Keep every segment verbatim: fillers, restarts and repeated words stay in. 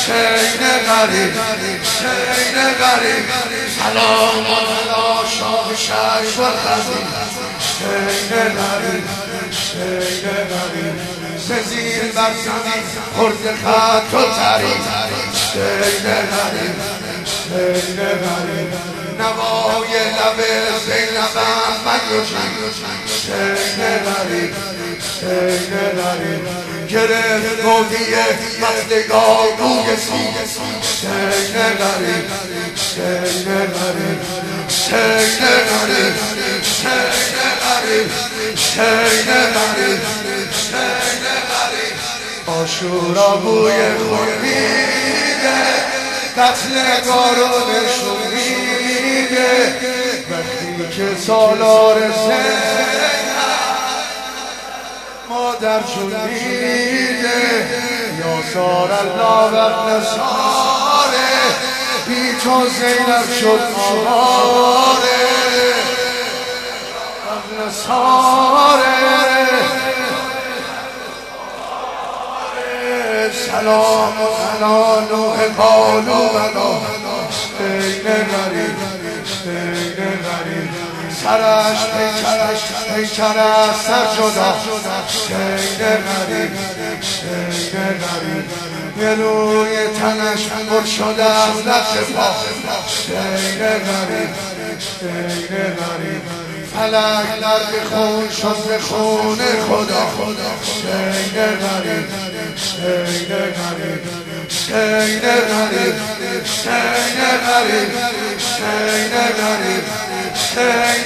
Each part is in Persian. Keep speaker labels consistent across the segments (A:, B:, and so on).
A: حسین غریب حسین غریب سلام علی شاه شش و خزین حسین غریب حسین غریب سزیر بر زمین خورد خط و ترین حسین غریب حسین غریب نوای لب زینبم مگوشن حسین غریب حسین غریب گرفت گودیه مطلگاه گوی سید حسین غریب حسین غریب حسین غریب حسین غریب حسین غریب حسین غریب عاشورا بوی خون میده قتل قارون شوریده وقتی که سالار زینب مادر شدیده یا سار الله و نصاره بی تو زینب شد آواره نصاره سلام علی نوح قالوا بلا حسین غریب حسین غریب سرش پیکرش پیکرش سر جدا حسین غریب حسین غریب گلوی تنش پر شده از نقش پا حسین غریب حسین غریب فلک در خون شد به خون خدا حسین غریب حسین غریب حسین غریب حسین غریب حسین غریب حسین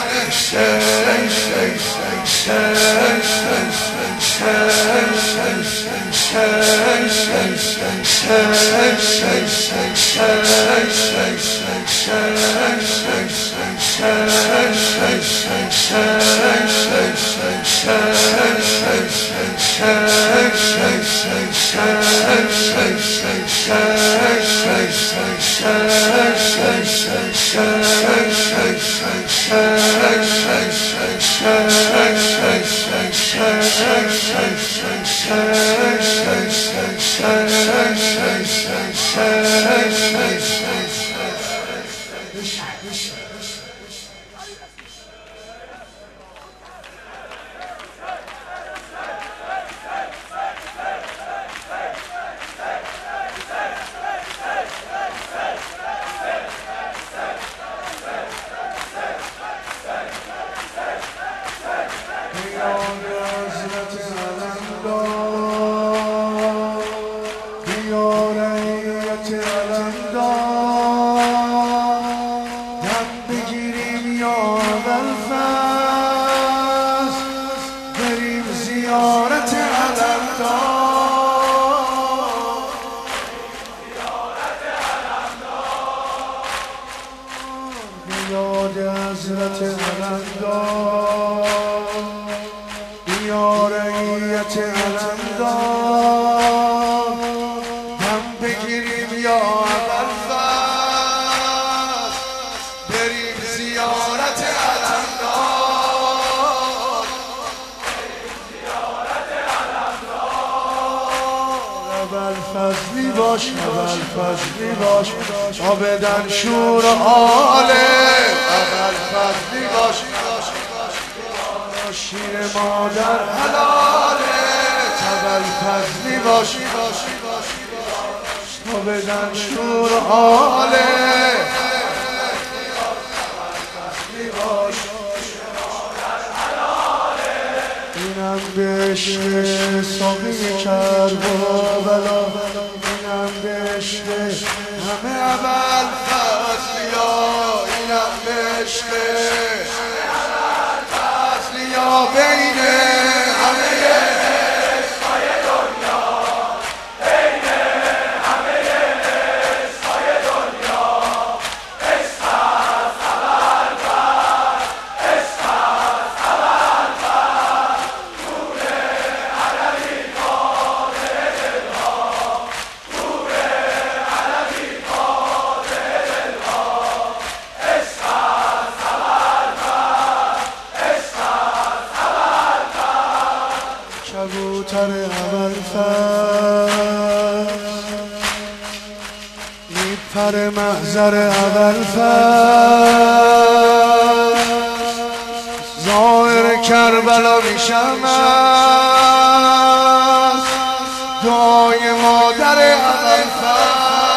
B: فضلی باش اول فضلی باش آبدن شور آله اول فضلی باش شیر مادر حلاله اول فضلی باش آبدن شور آله اینم بهشت ساقی کرب و بلا اینم بهشت همه اول فضلیا اینم بهشت همه اول فضلیا بین همه اسمای دنیا بین همه اسمای دنیا اسم از اول فضل اسم از اول فضل نور علوی قادر دلها نور علوی قادر دلها اسم از اول فضل اسم از اول فضل کبوتر اول فضل فر محضر اول فر ظاهر کربلا میشم از دعای مادر اول فر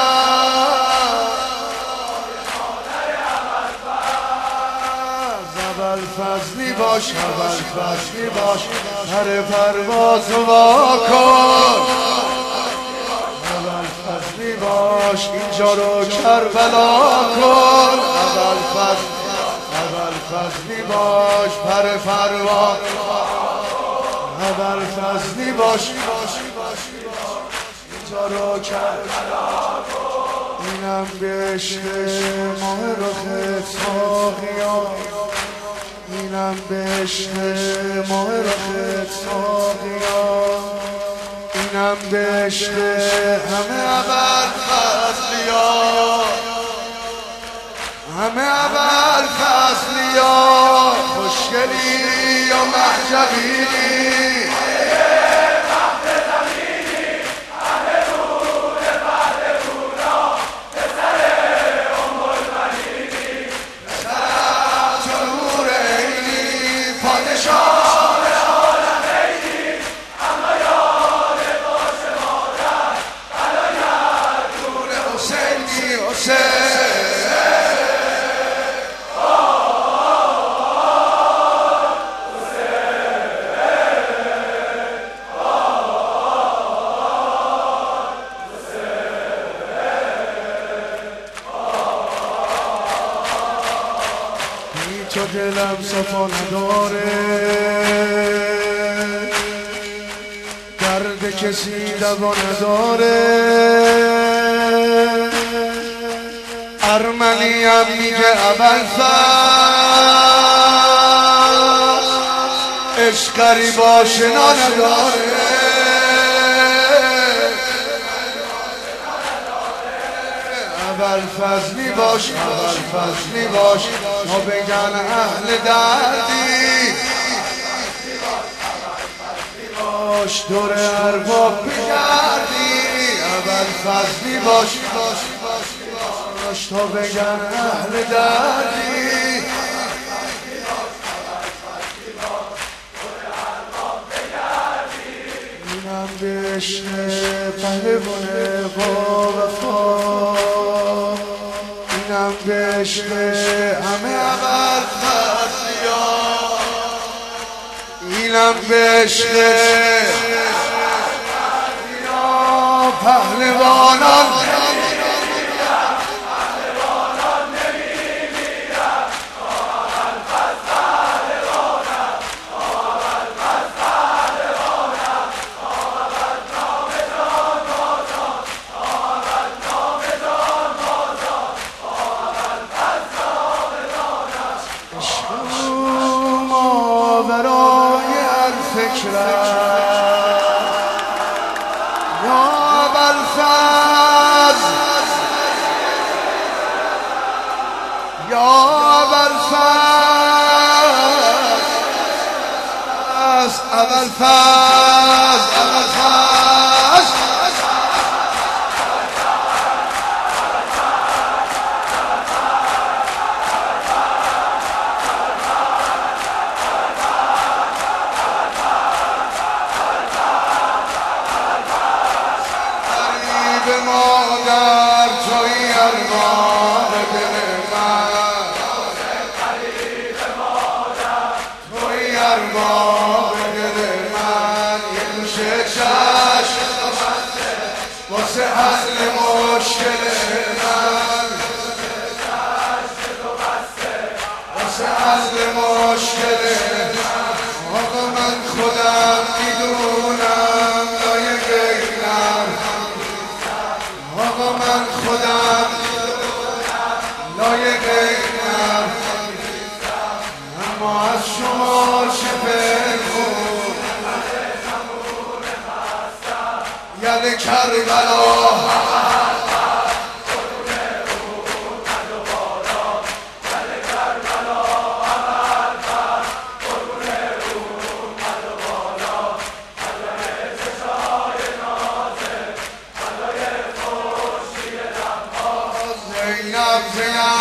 B: اول فضلی باش اول فضلی باش هر پرواز و واکن اول فضلی باش اینجا رو کربلا کن اول فضل اول فضلی باش پر پرواز اول فضلی باش اینجا رو کربلا کن اینم به عشق ماه رخ ساقیان اینم به عشق ماه رخ ساقیان اینم به عشق همه اول فصلیان همه اول فصلیان خوشگلی و محجبی تو دلم صفا نداره درد کسی دوا نداره ارمنیم میگه اول فصل عشق غریب آشنا نداره اول فضلی باش اول فضلی باش ما بگن اهل دردی باش دور ارباب بگردی اول فضلی باش باش تا بگن اهل دردی اینم به عشق پهلوانه با وفا اینم به عشق همه اول فصلیان اینم به عشق پهلوانان یا ابوالفضل یا ابوالفضل ابوالفضل ابوالفضل مادر توی ارمان دل من قریب مادر توی ارمان دل من یه گوشه چشم واسه حل مشکل من واسه حل مشکل آقا من خودم میدونم لایق اینم آقا من خودم لایق اینم اما از شما چه پنهون یعنی کربلا
A: سبزیم